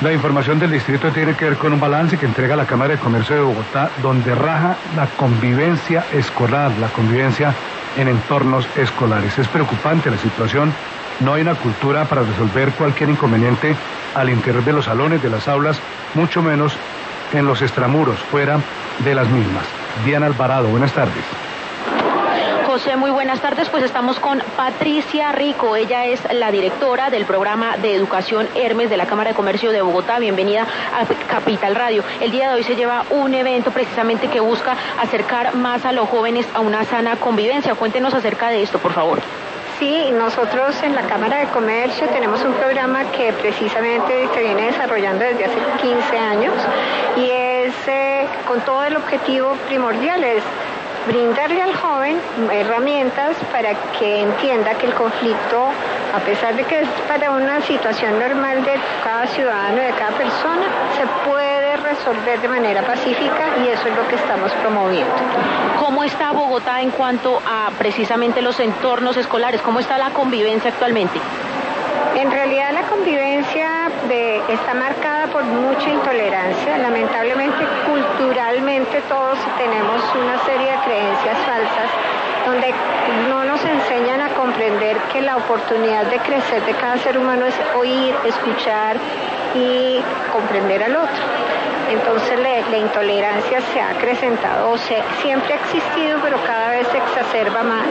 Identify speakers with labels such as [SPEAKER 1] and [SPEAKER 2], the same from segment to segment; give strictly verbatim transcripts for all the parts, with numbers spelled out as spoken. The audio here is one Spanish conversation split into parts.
[SPEAKER 1] La información del distrito tiene que ver con un balance que entrega la Cámara de Comercio de Bogotá, donde raja la convivencia escolar, la convivencia en entornos escolares. Es preocupante la situación, no hay una cultura para resolver cualquier inconveniente al interior de los salones, de las aulas, mucho menos en los extramuros, fuera de las mismas. Diana Alvarado, buenas tardes.
[SPEAKER 2] José, muy buenas tardes. Pues estamos con Patricia Rico. Ella es la directora del programa de educación Hermes de la Cámara de Comercio de Bogotá. Bienvenida a Capital Radio. El día de hoy se lleva un evento precisamente que busca acercar más a los jóvenes a una sana convivencia. Cuéntenos acerca de esto, por favor.
[SPEAKER 3] Sí, nosotros en la Cámara de Comercio tenemos un programa que precisamente se viene desarrollando desde hace quince años y es eh, con todo el objetivo primordial, es brindarle al joven herramientas para que entienda que el conflicto, a pesar de que es para una situación normal de cada ciudadano, de cada persona, se puede resolver de manera pacífica y eso es lo que estamos promoviendo.
[SPEAKER 2] ¿Cómo está Bogotá en cuanto a precisamente los entornos escolares? ¿Cómo está la convivencia actualmente?
[SPEAKER 3] En realidad la convivencia de, está marcada por mucha intolerancia. Lamentablemente, culturalmente todos tenemos una serie de creencias falsas donde no nos enseñan a comprender que la oportunidad de crecer de cada ser humano es oír, escuchar y comprender al otro. Entonces la, la intolerancia se ha acrecentado, o sea, siempre ha existido, pero cada vez se exacerba más.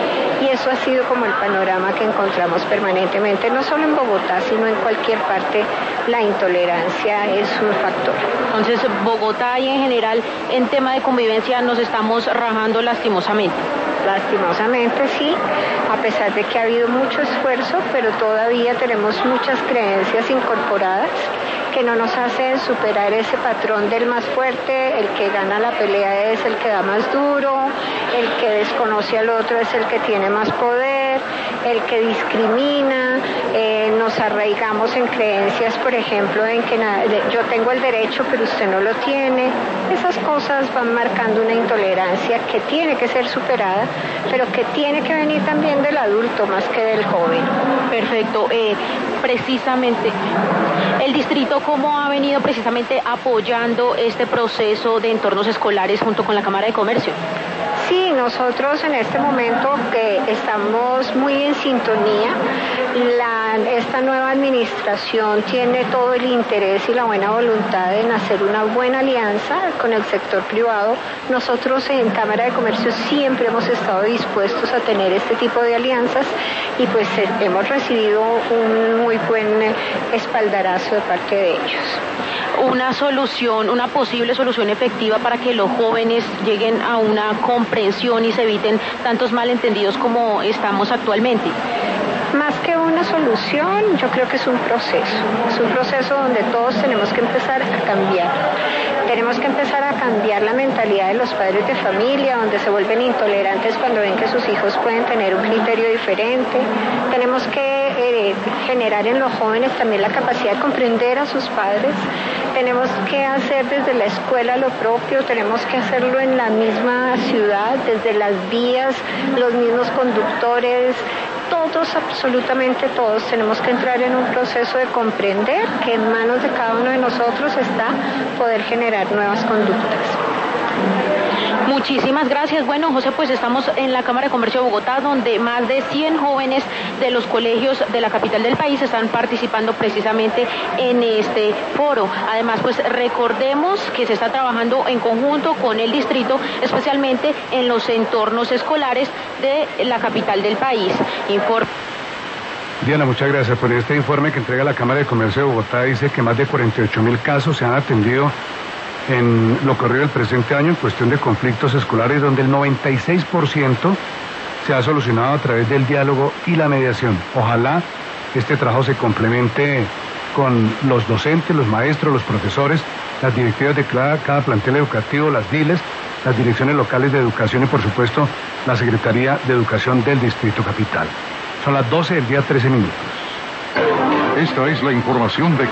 [SPEAKER 3] Y eso ha sido como el panorama que encontramos permanentemente, no solo en Bogotá, sino en cualquier parte, la intolerancia es un factor.
[SPEAKER 2] Entonces, Bogotá y en general, en tema de convivencia, nos estamos rajando lastimosamente.
[SPEAKER 3] Lastimosamente sí, a pesar de que ha habido mucho esfuerzo, pero todavía tenemos muchas creencias incorporadas que no nos hacen superar ese patrón del más fuerte, el que gana la pelea es el que da más duro, el que desconoce al otro es el que tiene más poder, el que discrimina, eh, nos arraigamos en creencias, por ejemplo, en que na- yo tengo el derecho pero usted no lo tiene. Esas cosas van marcando una intolerancia que tiene que ser superada, pero que tiene que venir también del adulto más que del joven.
[SPEAKER 2] Perfecto. Eh, precisamente, el distrito, ¿cómo ha venido precisamente apoyando este proceso de entornos escolares junto con la Cámara de Comercio?
[SPEAKER 3] Sí, nosotros en este momento que estamos muy en sintonía, la, esta nueva administración tiene todo el interés y la buena voluntad en hacer una buena alianza con el sector privado. Nosotros en Cámara de Comercio siempre hemos estado dispuestos a tener este tipo de alianzas y pues hemos recibido un muy buen espaldarazo de parte de ellos.
[SPEAKER 2] Una solución, una posible solución efectiva para que los jóvenes lleguen a una comprensión y se eviten tantos malentendidos como estamos actualmente.
[SPEAKER 3] Más que una solución, yo creo que es un proceso, es un proceso donde todos tenemos que empezar a cambiar. Tenemos que empezar a cambiar la mentalidad de los padres de familia, donde se vuelven intolerantes cuando ven que sus hijos pueden tener un criterio diferente. Tenemos que eh, generar en los jóvenes también la capacidad de comprender a sus padres. Tenemos que hacer desde la escuela lo propio, tenemos que hacerlo en la misma ciudad, desde las vías, los mismos conductores. Todos, absolutamente todos, tenemos que entrar en un proceso de comprender que en manos de cada uno de nosotros está poder generar nuevas conductas.
[SPEAKER 2] Muchísimas gracias. Bueno, José, pues estamos en la Cámara de Comercio de Bogotá, donde más de cien jóvenes de los colegios de la capital del país están participando precisamente en este foro. Además, pues recordemos que se está trabajando en conjunto con el distrito, especialmente en los entornos escolares de la capital del país. Informe.
[SPEAKER 1] Diana, muchas gracias por este informe que entrega la Cámara de Comercio de Bogotá. Dice que más de cuarenta y ocho mil casos se han atendido en lo corrido del presente año en cuestión de conflictos escolares, donde el noventa y seis por ciento se ha solucionado a través del diálogo y la mediación. Ojalá este trabajo se complemente con los docentes, los maestros, los profesores, las directivas de cada, cada plantel educativo, las diles, las direcciones locales de educación y, por supuesto, la Secretaría de Educación del Distrito Capital. Son las doce del día, trece minutos.
[SPEAKER 4] Esta es la información de